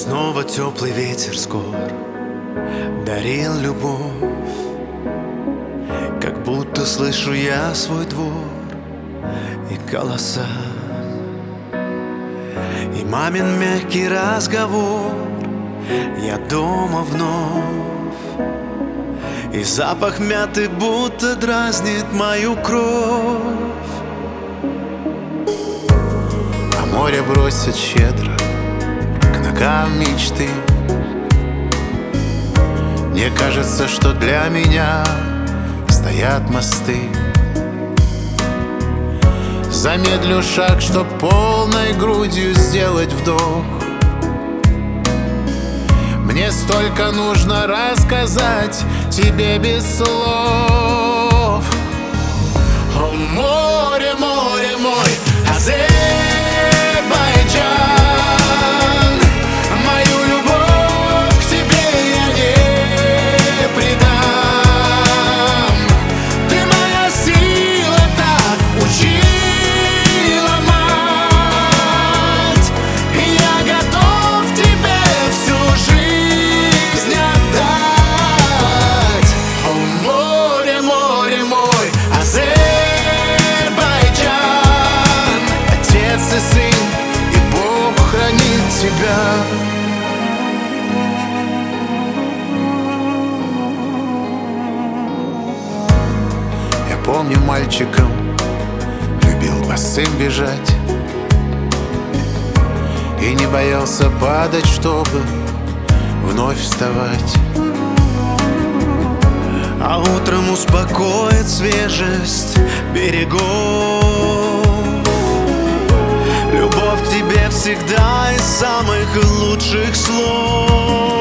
Снова теплый ветер скор дарил любовь, как будто слышу я свой двор и голоса, и мамин мягкий разговор. Я дома вновь, и запах мяты будто дразнит мою кровь. А море бросит щедро к ногам мечты. Мне кажется, что для меня стоят мосты. Замедлю шаг, чтоб полной грудью сделать вдох. Мне столько нужно рассказать тебе без слов. О, море, море мой, Азербайджан, мою любовь к тебе я не предам. Ты моя сила, так учила мать, и я готов тебе всю жизнь отдать. О, море, море мой, Азербайджан, отец и сын, и Бог хранит тебя. Я помню, мальчиком любил босым бежать и не боялся падать, чтобы вновь вставать. А утром успокоит свежесть берегов. Любовь к тебе всегда из самых лучших слов.